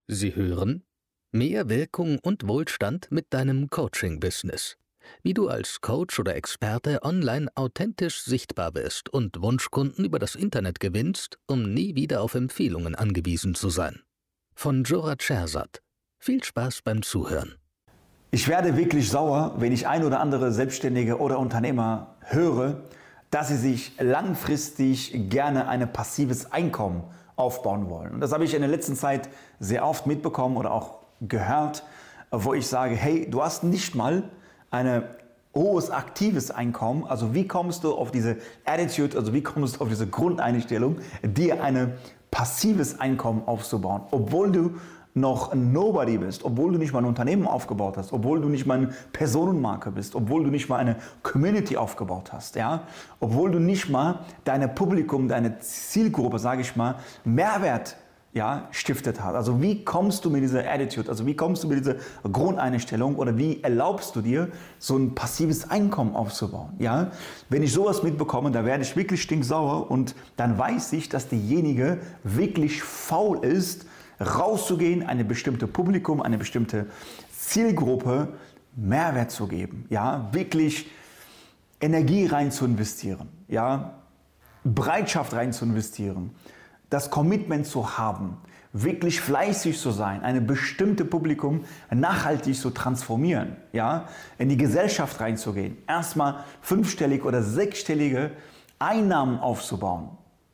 Sie hören mehr Wirkung und Wohlstand mit deinem Coaching-Business. Wie du als Coach oder Experte online authentisch sichtbar wirst und Wunschkunden über das Internet gewinnst, um nie wieder auf Empfehlungen angewiesen zu sein. Von Jorat Scherzat. Viel Spaß beim Zuhören. Ich werde wirklich sauer, wenn ich ein oder andere Selbstständige oder Unternehmer höre, dass sie sich langfristig gerne ein passives Einkommen aufbauen wollen. Und das habe ich in der letzten Zeit sehr oft mitbekommen oder auch gehört, wo ich sage, hey, du hast nicht mal ein hohes aktives Einkommen. Also wie kommst du auf diese Attitude, also wie kommst du auf diese Grundeinstellung, dir ein passives Einkommen aufzubauen, obwohl du noch ein Nobody bist, obwohl du nicht mal ein Unternehmen aufgebaut hast, obwohl du nicht mal eine Personenmarke bist, obwohl du nicht mal eine Community aufgebaut hast, ja? Obwohl du nicht mal dein Publikum, deine Zielgruppe, sage ich mal, Mehrwert stiftet hast. Also wie kommst du mit dieser Attitude, also wie kommst du mit dieser Grundeinstellung oder wie erlaubst du dir, so ein passives Einkommen aufzubauen? Ja? Wenn ich sowas mitbekomme, da werde ich wirklich stinksauer und dann weiß ich, dass derjenige wirklich faul ist, rauszugehen, eine bestimmte Publikum, eine bestimmte Zielgruppe Mehrwert zu geben, ja, wirklich Energie rein zu investieren, ja, Bereitschaft rein zu investieren, das Commitment zu haben, wirklich fleißig zu sein, eine bestimmte Publikum nachhaltig zu transformieren, ja, in die Gesellschaft reinzugehen, erstmal 5-stellige oder 6-stellige Einnahmen aufzubauen.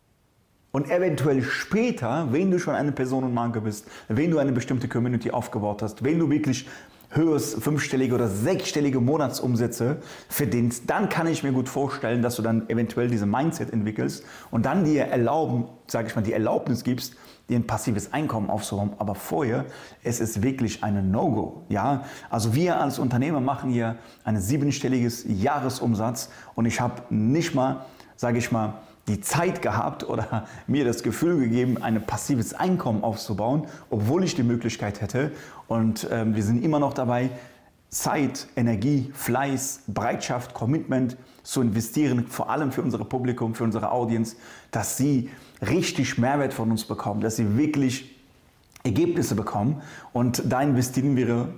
Und eventuell später, wenn du schon eine Personenmarke bist, wenn du eine bestimmte Community aufgebaut hast, wenn du wirklich höheres 5-stellige oder 6-stellige Monatsumsätze verdienst, dann kann ich mir gut vorstellen, dass du dann eventuell diese Mindset entwickelst und dann dir erlauben, sage ich mal, die Erlaubnis gibst, dir ein passives Einkommen aufzubauen. Aber vorher, es ist wirklich eine No-Go. Ja? Also wir als Unternehmer machen hier ein 7-stelliges Jahresumsatz und ich habe nicht mal, sage ich mal, die Zeit gehabt oder mir das Gefühl gegeben, ein passives Einkommen aufzubauen, obwohl ich die Möglichkeit hätte. Und wir sind immer noch dabei, Zeit, Energie, Fleiß, Bereitschaft, Commitment zu investieren, vor allem für unser Publikum, für unsere Audience, dass sie richtig Mehrwert von uns bekommen, dass sie wirklich Ergebnisse bekommen. Und da investieren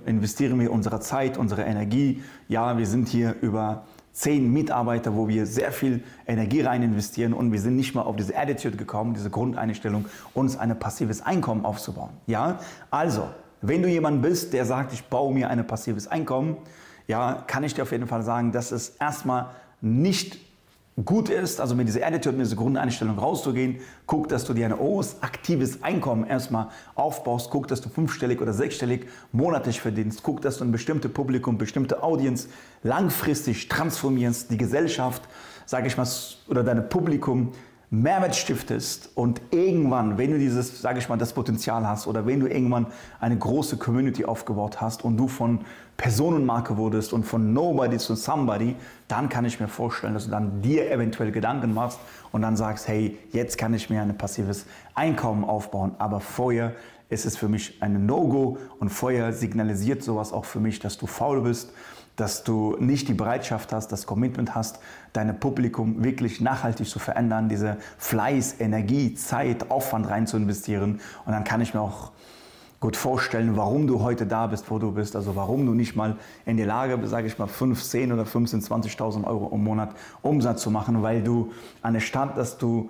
wir unsere Zeit, unsere Energie. Ja, wir sind hier über 10 Mitarbeiter, wo wir sehr viel Energie rein investieren und wir sind nicht mal auf diese Attitude gekommen, diese Grundeinstellung, uns ein passives Einkommen aufzubauen. Ja? Also, wenn du jemand bist, der sagt, ich baue mir ein passives Einkommen, ja, kann ich dir auf jeden Fall sagen, dass es erstmal nicht gut ist, also mit dieser Attitude, mit dieser Grundeinstellung rauszugehen. Guck, dass du dir ein hohes, aktives Einkommen erstmal aufbaust. Guck, dass du 5-stellig oder 6-stellig monatlich verdienst. Guck, dass du ein bestimmtes Publikum, bestimmte Audience langfristig transformierst, die Gesellschaft, sage ich mal, oder dein Publikum Mehrwert stiftest und irgendwann, wenn du dieses, sage ich mal, das Potenzial hast oder wenn du irgendwann eine große Community aufgebaut hast und du von Personenmarke wurdest und von Nobody zu Somebody, dann kann ich mir vorstellen, dass du dann dir eventuell Gedanken machst und dann sagst, hey, jetzt kann ich mir ein passives Einkommen aufbauen, aber vorher ist es für mich ein No-Go und vorher signalisiert sowas auch für mich, dass du faul bist, dass du nicht die Bereitschaft hast, das Commitment hast, dein Publikum wirklich nachhaltig zu verändern, diese Fleiß, Energie, Zeit, Aufwand rein zu investieren. Und dann kann ich mir auch gut vorstellen, warum du heute da bist, wo du bist. Also warum du nicht mal in der Lage bist, sage ich mal, 5, 10 oder 15, 20.000 Euro im Monat Umsatz zu machen, weil du anstatt, dass du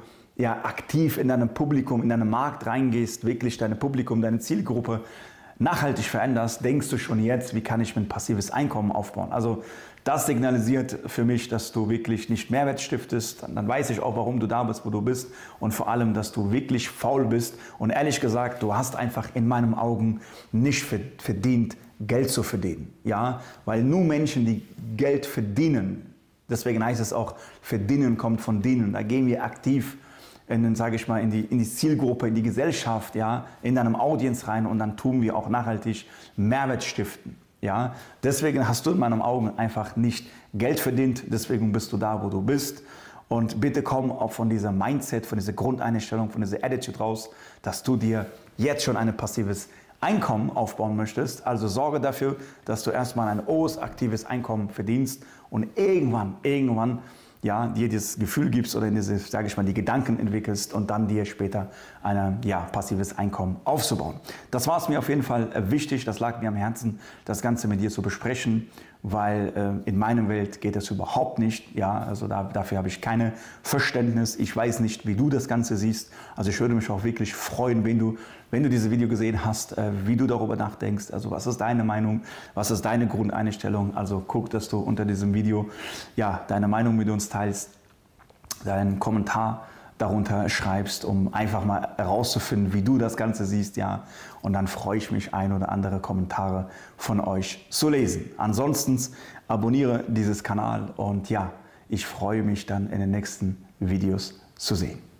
aktiv in deinem Publikum, in deinen Markt reingehst, wirklich dein Publikum, deine Zielgruppe nachhaltig veränderst, denkst du schon jetzt, wie kann ich mir ein passives Einkommen aufbauen? Also das signalisiert für mich, dass du wirklich nicht Mehrwert stiftest. Dann weiß ich auch, warum du da bist, wo du bist und vor allem, dass du wirklich faul bist. Und ehrlich gesagt, du hast einfach in meinen Augen nicht verdient, Geld zu verdienen. Ja? Weil nur Menschen, die Geld verdienen, deswegen heißt es auch, verdienen kommt von dienen. Da gehen wir aktiv sage ich mal, in die Zielgruppe, in die Gesellschaft, ja, in deinem Audience rein und dann tun wir auch nachhaltig Mehrwert stiften. Ja. Deswegen hast du in meinen Augen einfach nicht Geld verdient, deswegen bist du da, wo du bist. Und bitte komm auch von dieser Mindset, von dieser Grundeinstellung, von dieser Attitude raus, dass du dir jetzt schon ein passives Einkommen aufbauen möchtest. Also sorge dafür, dass du erstmal ein hohes, aktives Einkommen verdienst und irgendwann ja, dir das Gefühl gibst oder sage ich mal, die Gedanken entwickelst und dann dir später ein passives Einkommen aufzubauen. Das war es mir auf jeden Fall wichtig, das lag mir am Herzen, das Ganze mit dir zu besprechen, weil in meiner Welt geht das überhaupt nicht. Ja, also dafür habe ich keine Verständnis. Ich weiß nicht, wie du das Ganze siehst. Also ich würde mich auch wirklich freuen, wenn du dieses Video gesehen hast, wie du darüber nachdenkst. Also was ist deine Meinung? Was ist deine Grundeinstellung? Also guck, dass du unter diesem Video ja deine Meinung mit uns teilst, deinen Kommentar darunter schreibst, um einfach mal herauszufinden, wie du das Ganze siehst, ja. Und dann freue ich mich, ein oder andere Kommentare von euch zu lesen. Ansonsten abonniere dieses Kanal und ja, ich freue mich dann in den nächsten Videos zu sehen.